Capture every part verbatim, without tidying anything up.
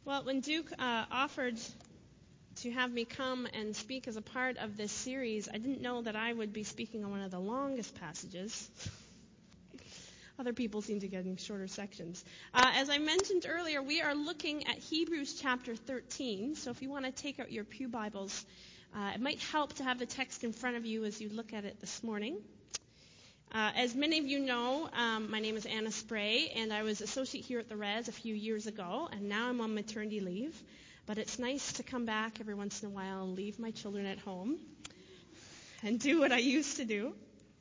Well, when Duke uh, offered to have me come and speak as a part of this series, I didn't know that I would be speaking on one of the longest passages. Other people seem to get in shorter sections. Uh, as I mentioned earlier, we are looking at Hebrews chapter thirteen. So if you want to take out your pew Bibles, uh, it might help to have the text in front of you as you look at it this morning. Uh, as many of you know, um, my name is Anna Spray, and I was associate here at the Res a few years ago, and now I'm on maternity leave. But it's nice to come back every once in a while and leave my children at home and do what I used to do.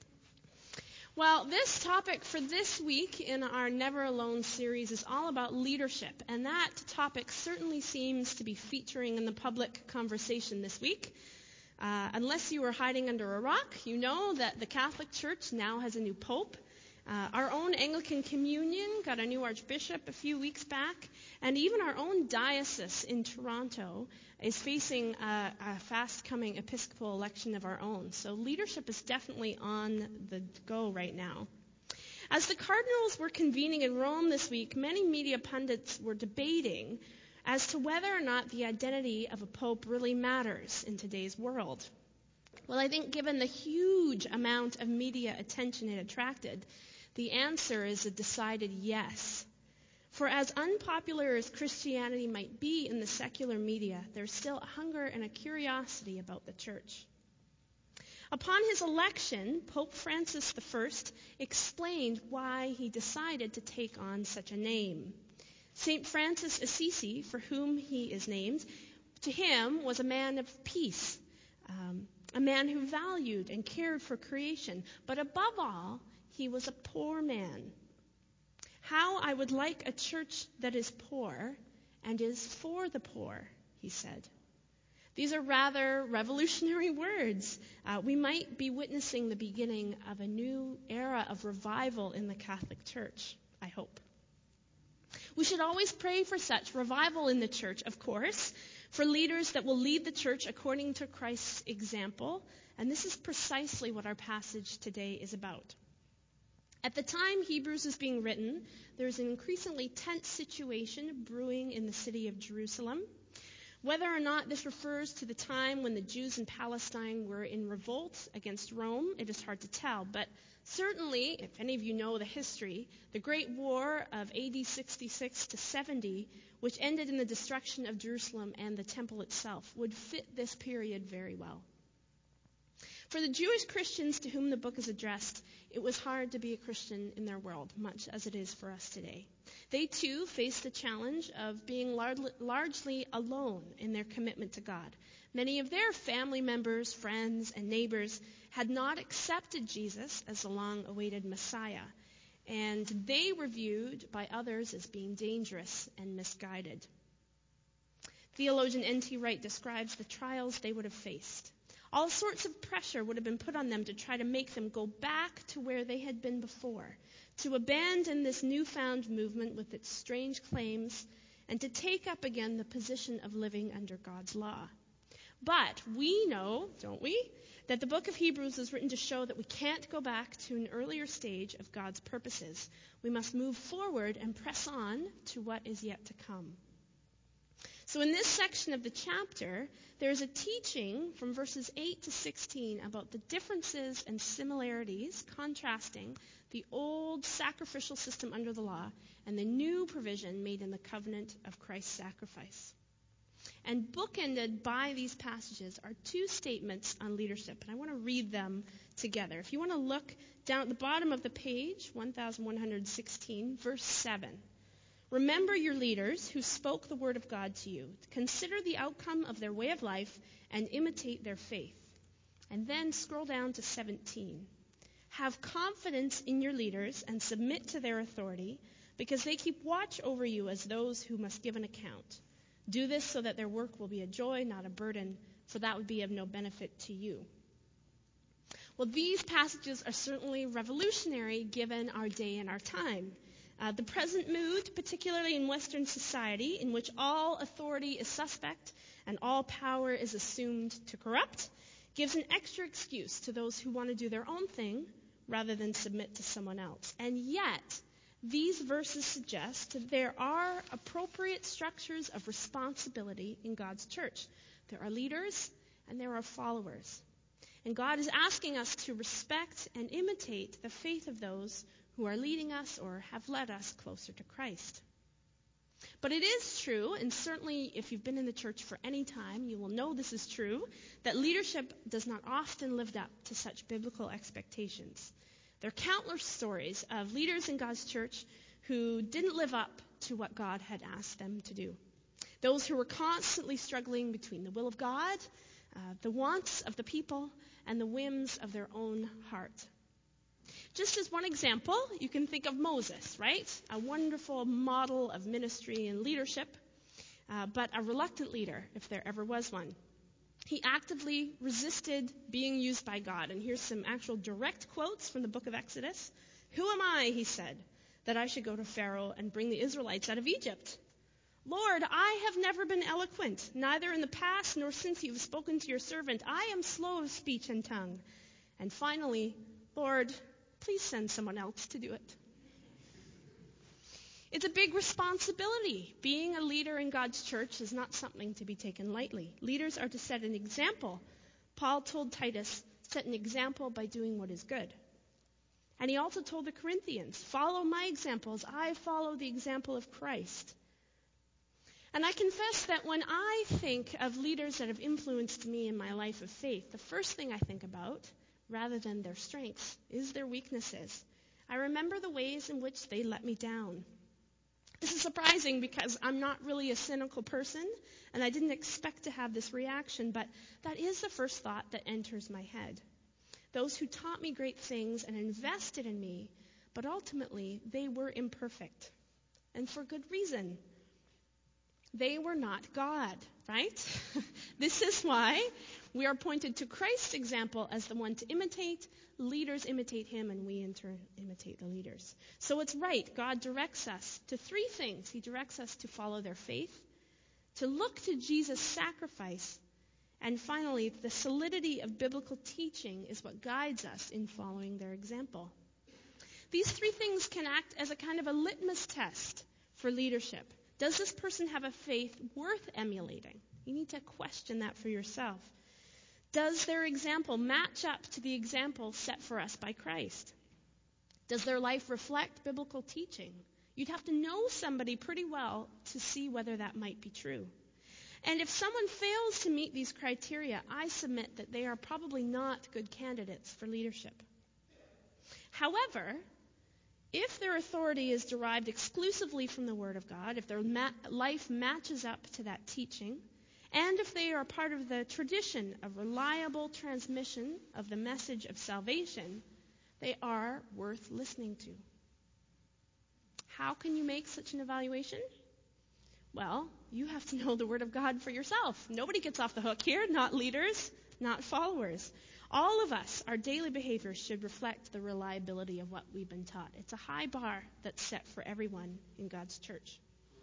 Well, this topic for this week in our Never Alone series is all about leadership, and that topic certainly seems to be featuring in the public conversation this week. Uh, unless you were hiding under a rock, you know that the Catholic Church now has a new pope. Uh, our own Anglican Communion got a new archbishop a few weeks back, and even our own diocese in Toronto is facing a, a fast-coming episcopal election of our own. So leadership is definitely on the go right now. As the cardinals were convening in Rome this week, many media pundits were debating as to whether or not the identity of a pope really matters in today's world. Well, I think given the huge amount of media attention it attracted, the answer is a decided yes. For as unpopular as Christianity might be in the secular media, there's still a hunger and a curiosity about the church. Upon his election, Pope Francis the First explained why he decided to take on such a name. Saint Francis Assisi, for whom he is named, to him was a man of peace, um, a man who valued and cared for creation, but above all, he was a poor man. How I would like a church that is poor and is for the poor, he said. These are rather revolutionary words. Uh, we might be witnessing the beginning of a new era of revival in the Catholic Church, I hope. We should always pray for such revival in the church, of course, for leaders that will lead the church according to Christ's example, and this is precisely what our passage today is about. At the time Hebrews is being written, there's an increasingly tense situation brewing in the city of Jerusalem. Whether or not this refers to the time when the Jews in Palestine were in revolt against Rome, it is hard to tell. But certainly, if any of you know the history, the Great War of A D sixty-six to seventy, which ended in the destruction of Jerusalem and the temple itself, would fit this period very well. For the Jewish Christians to whom the book is addressed, it was hard to be a Christian in their world, much as it is for us today. They, too, faced the challenge of being lar- largely alone in their commitment to God. Many of their family members, friends, and neighbors had not accepted Jesus as the long-awaited Messiah, and they were viewed by others as being dangerous and misguided. Theologian N T Wright describes the trials they would have faced. All sorts of pressure would have been put on them to try to make them go back to where they had been before, to abandon this newfound movement with its strange claims, and to take up again the position of living under God's law. But we know, don't we, that the book of Hebrews is written to show that we can't go back to an earlier stage of God's purposes. We must move forward and press on to what is yet to come. So in this section of the chapter, there's a teaching from verses eight to sixteen about the differences and similarities, contrasting the old sacrificial system under the law and the new provision made in the covenant of Christ's sacrifice. And bookended by these passages are two statements on leadership, and I want to read them together. If you want to look down at the bottom of the page, eleven sixteen, verse seven. Remember your leaders who spoke the word of God to you. Consider the outcome of their way of life and imitate their faith. And then scroll down to seventeen. Have confidence in your leaders and submit to their authority, because they keep watch over you as those who must give an account. Do this so that their work will be a joy, not a burden, for that would be of no benefit to you. Well, these passages are certainly revolutionary given our day and our time. Uh, the present mood, particularly in Western society, in which all authority is suspect and all power is assumed to corrupt, gives an extra excuse to those who want to do their own thing rather than submit to someone else. And yet, these verses suggest that there are appropriate structures of responsibility in God's church. There are leaders and there are followers. And God is asking us to respect and imitate the faith of those who are leading us or have led us closer to Christ. But it is true, and certainly if you've been in the church for any time, you will know this is true, that leadership does not often live up to such biblical expectations. There are countless stories of leaders in God's church who didn't live up to what God had asked them to do. Those who were constantly struggling between the will of God, uh, the wants of the people, and the whims of their own heart. Just as one example, you can think of Moses, right? A wonderful model of ministry and leadership, uh, but a reluctant leader, if there ever was one. He actively resisted being used by God. And here's some actual direct quotes from the book of Exodus. "Who am I," he said, "that I should go to Pharaoh and bring the Israelites out of Egypt? Lord, I have never been eloquent, neither in the past nor since you have spoken to your servant. I am slow of speech and tongue." And finally, "Lord, please send someone else to do it." It's a big responsibility. Being a leader in God's church is not something to be taken lightly. Leaders are to set an example. Paul told Titus, set an example by doing what is good. And he also told the Corinthians, follow my example as I follow the example of Christ. And I confess that when I think of leaders that have influenced me in my life of faith, the first thing I think about, rather than their strengths, is their weaknesses. I remember the ways in which they let me down. This is surprising because I'm not really a cynical person, and I didn't expect to have this reaction, but that is the first thought that enters my head. Those who taught me great things and invested in me, but ultimately they were imperfect, and for good reason. They were not God, right? This is why we are pointed to Christ's example as the one to imitate. Leaders imitate him, and we in turn imitate the leaders. So it's right. God directs us to three things. He directs us to follow their faith, to look to Jesus' sacrifice, and finally, the solidity of biblical teaching is what guides us in following their example. These three things can act as a kind of a litmus test for leadership. Does this person have a faith worth emulating? You need to question that for yourself. Does their example match up to the example set for us by Christ? Does their life reflect biblical teaching? You'd have to know somebody pretty well to see whether that might be true. And if someone fails to meet these criteria, I submit that they are probably not good candidates for leadership. However, if their authority is derived exclusively from the Word of God, if their ma- life matches up to that teaching, and if they are part of the tradition of reliable transmission of the message of salvation, they are worth listening to. How can you make such an evaluation? Well, you have to know the Word of God for yourself. Nobody gets off the hook here, not leaders, not followers. All of us, our daily behavior should reflect the reliability of what we've been taught. It's a high bar that's set for everyone in God's church.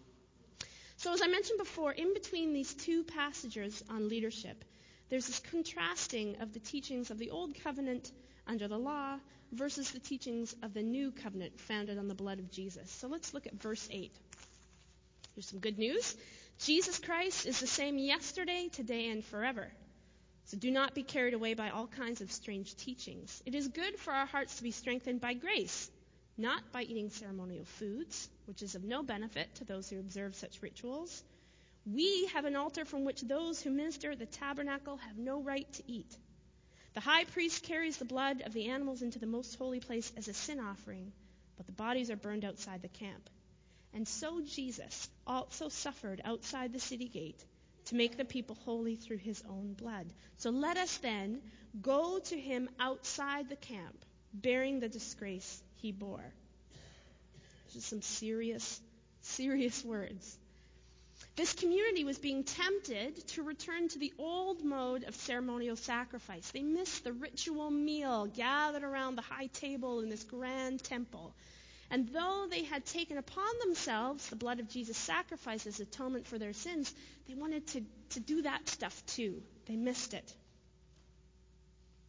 So as I mentioned before, in between these two passages on leadership, there's this contrasting of the teachings of the Old Covenant under the law versus the teachings of the New Covenant founded on the blood of Jesus. So let's look at verse eight. Here's some good news. Jesus Christ is the same yesterday, today, and forever. So do not be carried away by all kinds of strange teachings. It is good for our hearts to be strengthened by grace, not by eating ceremonial foods, which is of no benefit to those who observe such rituals. We have an altar from which those who minister at the tabernacle have no right to eat. The high priest carries the blood of the animals into the most holy place as a sin offering, but the bodies are burned outside the camp. And so Jesus also suffered outside the city gate to make the people holy through his own blood. So let us then go to him outside the camp, bearing the disgrace he bore. Just some serious, serious words. This community was being tempted to return to the old mode of ceremonial sacrifice. They missed the ritual meal gathered around the high table in this grand temple. And though they had taken upon themselves the blood of Jesus' sacrifice as atonement for their sins, they wanted to, to do that stuff too. They missed it.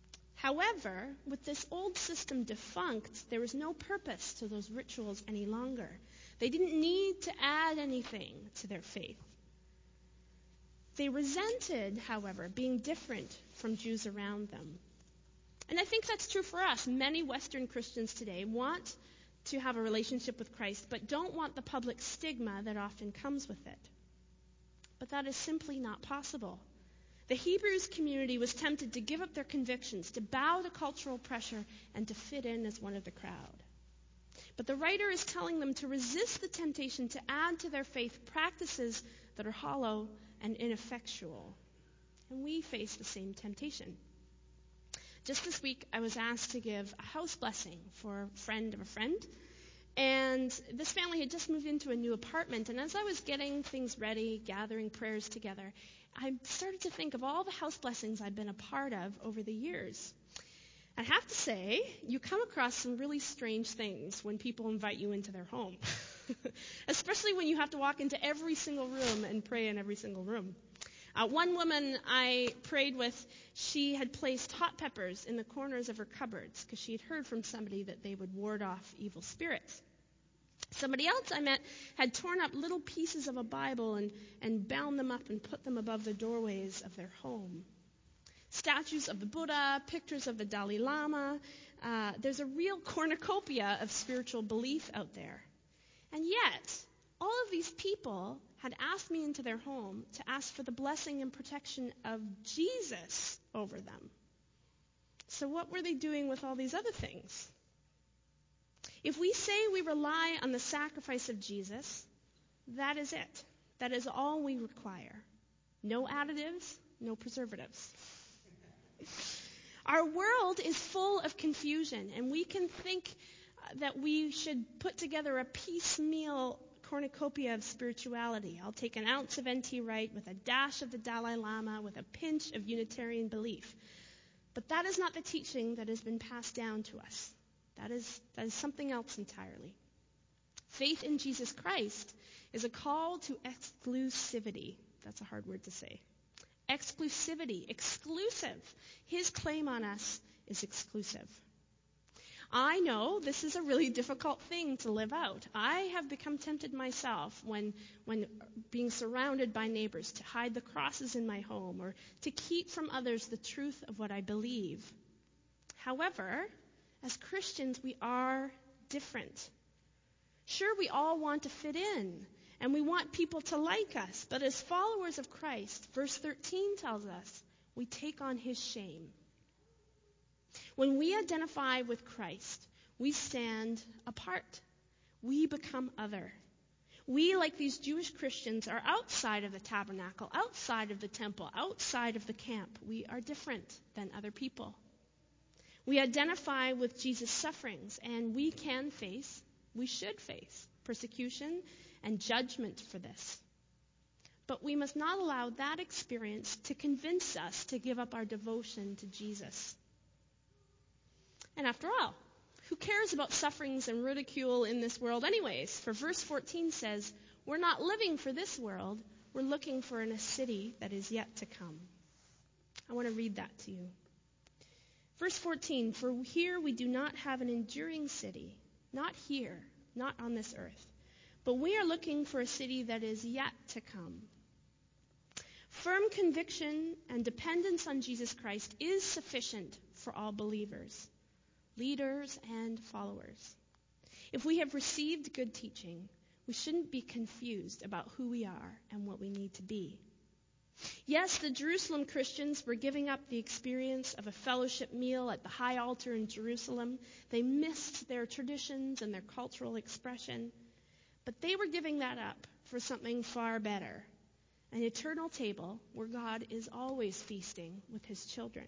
However, with this old system defunct, there was no purpose to those rituals any longer. They didn't need to add anything to their faith. They resented, however, being different from Jews around them. And I think that's true for us. Many Western Christians today want to have a relationship with Christ, but don't want the public stigma that often comes with it. But that is simply not possible. The Hebrews community was tempted to give up their convictions, to bow to cultural pressure, and to fit in as one of the crowd. But the writer is telling them to resist the temptation to add to their faith practices that are hollow and ineffectual. And we face the same temptation. Just this week, I was asked to give a house blessing for a friend of a friend. And this family had just moved into a new apartment. And as I was getting things ready, gathering prayers together, I started to think of all the house blessings I've been a part of over the years. I have to say, you come across some really strange things when people invite you into their home, especially when you have to walk into every single room and pray in every single room. Uh, one woman I prayed with, she had placed hot peppers in the corners of her cupboards because she had heard from somebody that they would ward off evil spirits. Somebody else I met had torn up little pieces of a Bible and, and bound them up and put them above the doorways of their home. Statues of the Buddha, pictures of the Dalai Lama. Uh, there's a real cornucopia of spiritual belief out there. And yet, all of these people had asked me into their home to ask for the blessing and protection of Jesus over them. So what were they doing with all these other things? If we say we rely on the sacrifice of Jesus, that is it. That is all we require. No additives, no preservatives. Our world is full of confusion, and we can think that we should put together a piecemeal cornucopia of spirituality. I'll take an ounce of N T Wright with a dash of the Dalai Lama with a pinch of Unitarian belief. But that is not the teaching that has been passed down to us. That is, that is something else entirely. Faith in Jesus Christ is a call to exclusivity. That's a hard word to say. Exclusivity, exclusive. His claim on us is exclusive. I know this is a really difficult thing to live out. I have become tempted myself when, when being surrounded by neighbors to hide the crosses in my home or to keep from others the truth of what I believe. However, as Christians, we are different. Sure, we all want to fit in, and we want people to like us. But as followers of Christ, verse thirteen tells us, we take on his shame. When we identify with Christ, we stand apart. We become other. We, like these Jewish Christians, are outside of the tabernacle, outside of the temple, outside of the camp. We are different than other people. We identify with Jesus' sufferings, and we can face, we should face, persecution and judgment for this. But we must not allow that experience to convince us to give up our devotion to Jesus. And after all, who cares about sufferings and ridicule in this world anyways? For verse fourteen says, we're not living for this world, we're looking for in a city that is yet to come. I want to read that to you. Verse fourteen, for here we do not have an enduring city, not here, not on this earth, but we are looking for a city that is yet to come. Firm conviction and dependence on Jesus Christ is sufficient for all believers, leaders and followers. If we have received good teaching, we shouldn't be confused about who we are and what we need to be. Yes, the Jerusalem Christians were giving up the experience of a fellowship meal at the high altar in Jerusalem. They missed their traditions and their cultural expression. But they were giving that up for something far better, an eternal table where God is always feasting with his children.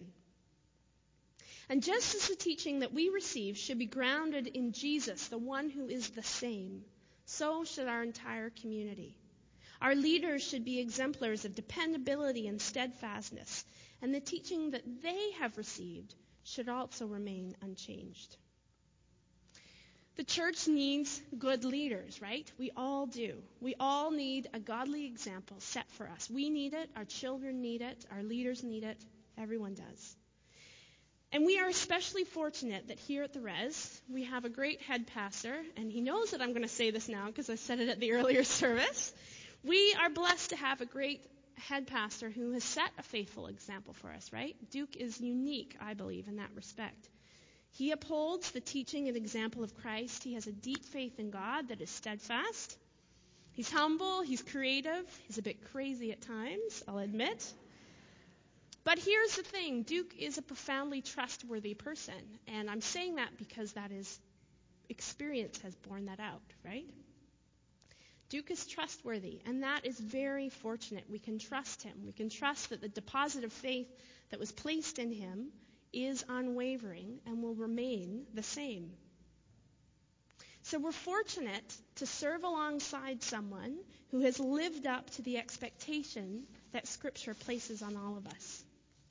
And just as the teaching that we receive should be grounded in Jesus, the one who is the same, so should our entire community. Our leaders should be exemplars of dependability and steadfastness, and the teaching that they have received should also remain unchanged. The church needs good leaders, right? We all do. We all need a godly example set for us. We need it, our children need it, our leaders need it, everyone does. And we are especially fortunate that here at the Res, we have a great head pastor, and he knows that I'm going to say this now because I said it at the earlier service. We are blessed to have a great head pastor who has set a faithful example for us, right? Duke is unique, I believe, in that respect. He upholds the teaching and example of Christ. He has a deep faith in God that is steadfast. He's humble, he's creative, he's a bit crazy at times, I'll admit. But here's the thing, Duke is a profoundly trustworthy person, and I'm saying that because that is, experience has borne that out, right? Duke is trustworthy, and that is very fortunate. We can trust him. We can trust that the deposit of faith that was placed in him is unwavering and will remain the same. So we're fortunate to serve alongside someone who has lived up to the expectation that Scripture places on all of us.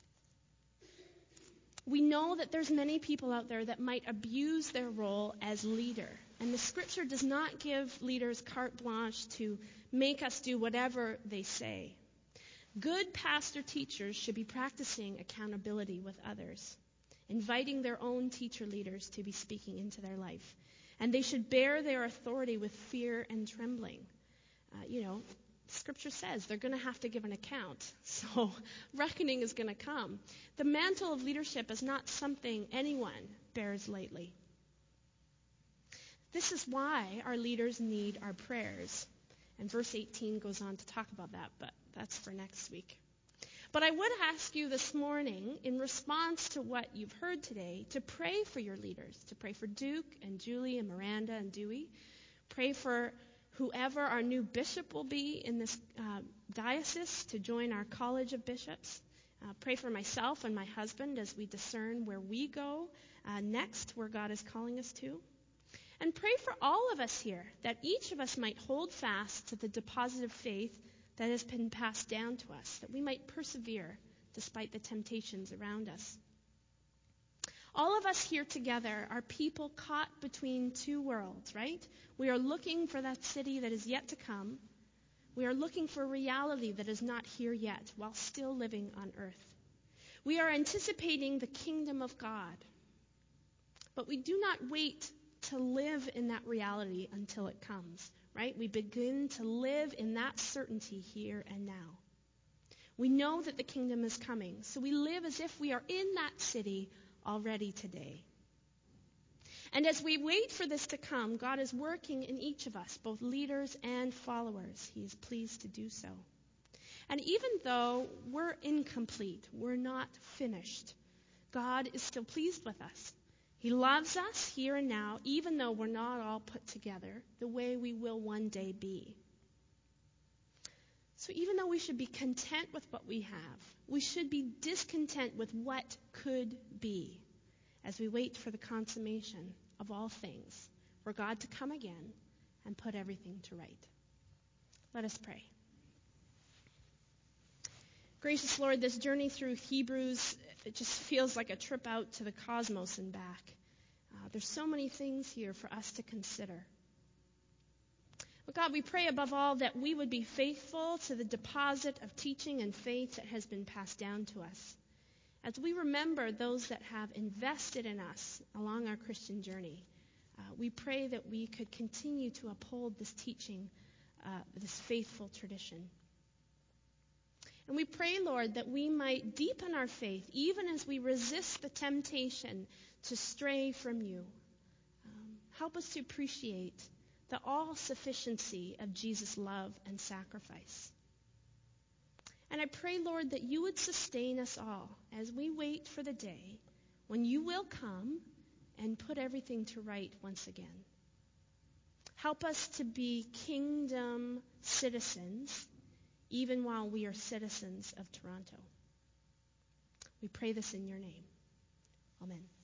We know that there's many people out there that might abuse their role as leader. And the Scripture does not give leaders carte blanche to make us do whatever they say. Good pastor teachers should be practicing accountability with others, inviting their own teacher leaders to be speaking into their life. And they should bear their authority with fear and trembling. Uh, you know, Scripture says they're going to have to give an account. So reckoning is going to come. The mantle of leadership is not something anyone bears lightly. This is why our leaders need our prayers. And verse eighteen goes on to talk about that, but that's for next week. But I would ask you this morning, in response to what you've heard today, to pray for your leaders, to pray for Duke and Julie and Miranda and Dewey. Pray for whoever our new bishop will be in this uh, diocese to join our College of Bishops. Uh, pray for myself and my husband as we discern where we go uh, next, where God is calling us to. And pray for all of us here, that each of us might hold fast to the deposit of faith that has been passed down to us, that we might persevere despite the temptations around us. All of us here together are people caught between two worlds, right? We are looking for that city that is yet to come. We are looking for reality that is not here yet while still living on earth. We are anticipating the kingdom of God. But we do not wait to live in that reality until it comes, right? We begin to live in that certainty here and now. We know that the kingdom is coming, so we live as if we are in that city already today. And as we wait for this to come, God is working in each of us, both leaders and followers. He is pleased to do so. And even though we're incomplete, we're not finished, God is still pleased with us. He loves us here and now, even though we're not all put together the way we will one day be. So even though we should be content with what we have, we should be discontent with what could be as we wait for the consummation of all things, for God to come again and put everything to right. Let us pray. Gracious Lord, this journey through Hebrews, it just feels like a trip out to the cosmos and back. Uh, there's so many things here for us to consider. But God, we pray above all that we would be faithful to the deposit of teaching and faith that has been passed down to us. As we remember those that have invested in us along our Christian journey, uh, we pray that we could continue to uphold this teaching, uh, this faithful tradition. And we pray, Lord, that we might deepen our faith even as we resist the temptation to stray from you. Um, help us to appreciate the all-sufficiency of Jesus' love and sacrifice. And I pray, Lord, that you would sustain us all as we wait for the day when you will come and put everything to right once again. Help us to be kingdom citizens even while we are citizens of Toronto. We pray this in your name. Amen.